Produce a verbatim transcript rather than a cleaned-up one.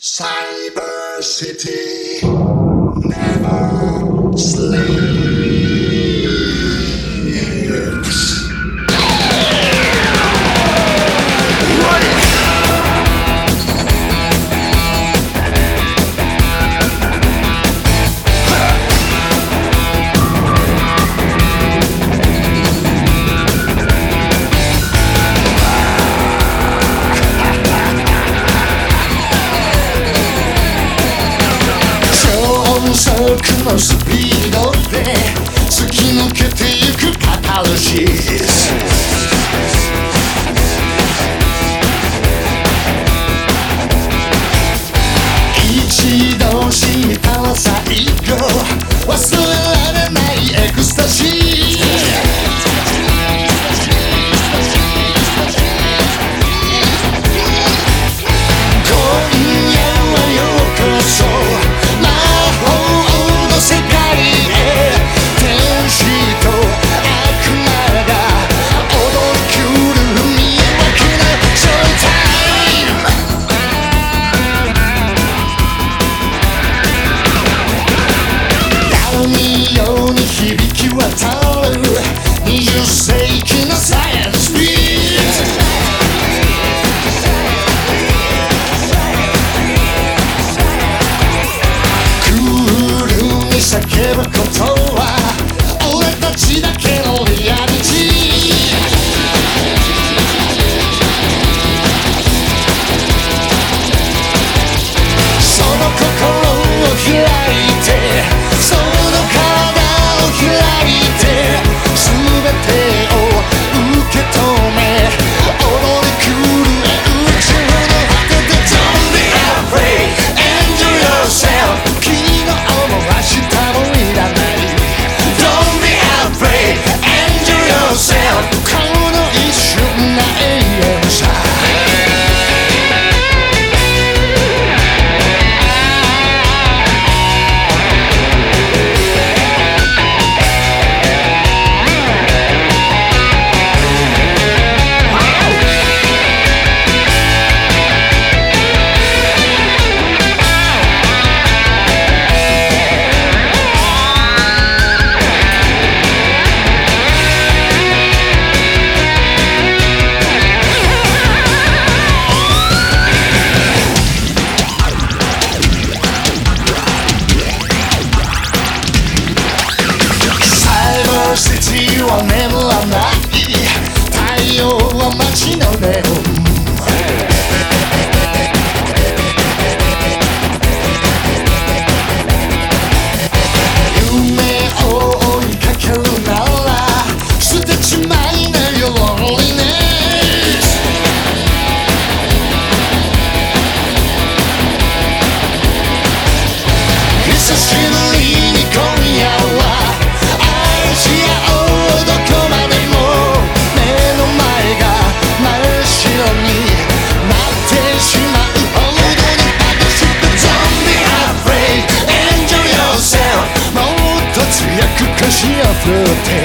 Cyber City never sleeps.速のスピードで突き抜けてゆくカタルシス。一度知ったら最後忘れられないエクスタシー。叫ぶことは俺たちだけのリアリティ。その心を開いてその体を開いて全てを受け止め踊り狂え宇宙の果てで Don't be afraid, enjoy yourself。 君の思う明日この一瞬が永遠さ。は眠らない太陽は街のネオン。夢を追いかけるなら捨てちまいなよ Loneliness。 久しぶりに今夜は愛し合おう。強く貸し溢れて